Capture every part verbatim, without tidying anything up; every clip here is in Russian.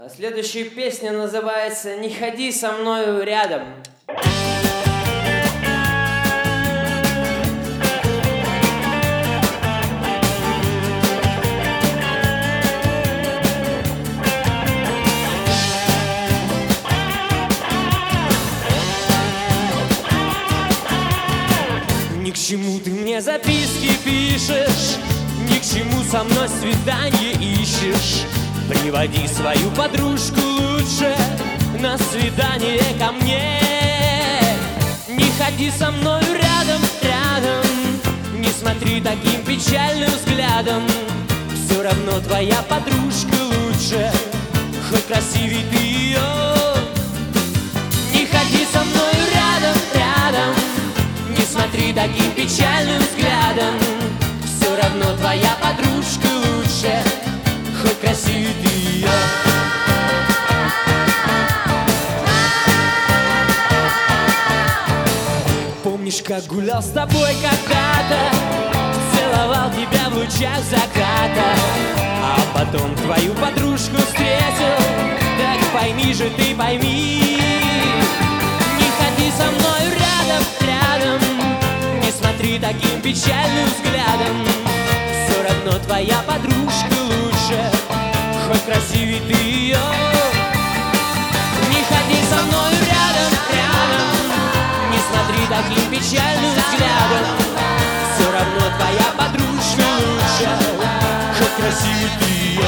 Следующая песня называется «Не ходи со мною рядом». Ни к чему ты мне записки пишешь, ни к чему со мной свидание ищешь. Приводи свою подружку лучше на свидание ко мне. Не ходи со мною рядом, рядом, не смотри таким печальным взглядом. Все равно твоя подружка лучше, хоть красивей ты ее. Не ходи со мною рядом, рядом, не смотри таким печальным взглядом. Все равно твоя подружка лучше, хоть красивей ты ее. Помнишь, как гулял с тобой когда-то, целовал тебя в лучах заката, а потом твою подружку встретил? Так пойми же ты, пойми. Не ходи со мною рядом, рядом, не смотри таким печальным взглядом. Все равно твоя подружка лучше, хоть красивей ты ее. Не ходи со мною рядом, рядом, не смотри таким печальным взглядом. Все равно твоя подружка лучше, хоть красивей ты ее.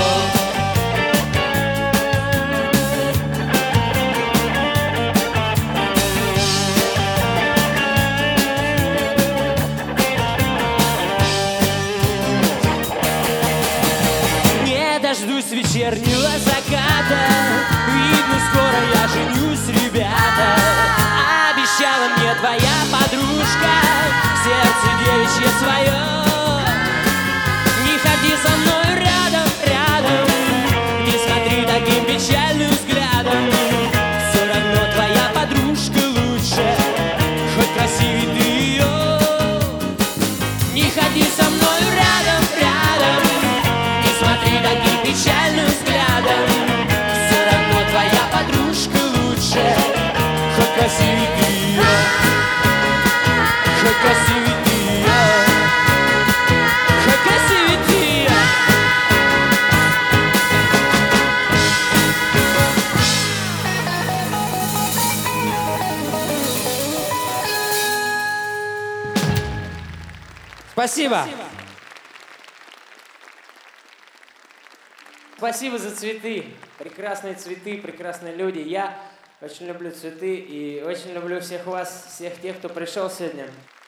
Дождусь вечернего заката, видно, скоро я женюсь, ребята. Обещала мне твоя подружка сердце девичье свое. Не ходи со мной рядом, рядом, не смотри таким печальным взглядом. Все равно твоя подружка лучше, хоть красивей ты ее. Не ходи со мною рядом, рядом, не смотри таким печальным взглядом. Все равно твоя подружка лучше, хоть красивей ты ее, хоть красивей ты ее, хоть красивей ты ее. Спасибо. Спасибо за цветы. Прекрасные цветы, прекрасные люди. Я очень люблю цветы и очень люблю всех вас, всех тех, кто пришел сегодня.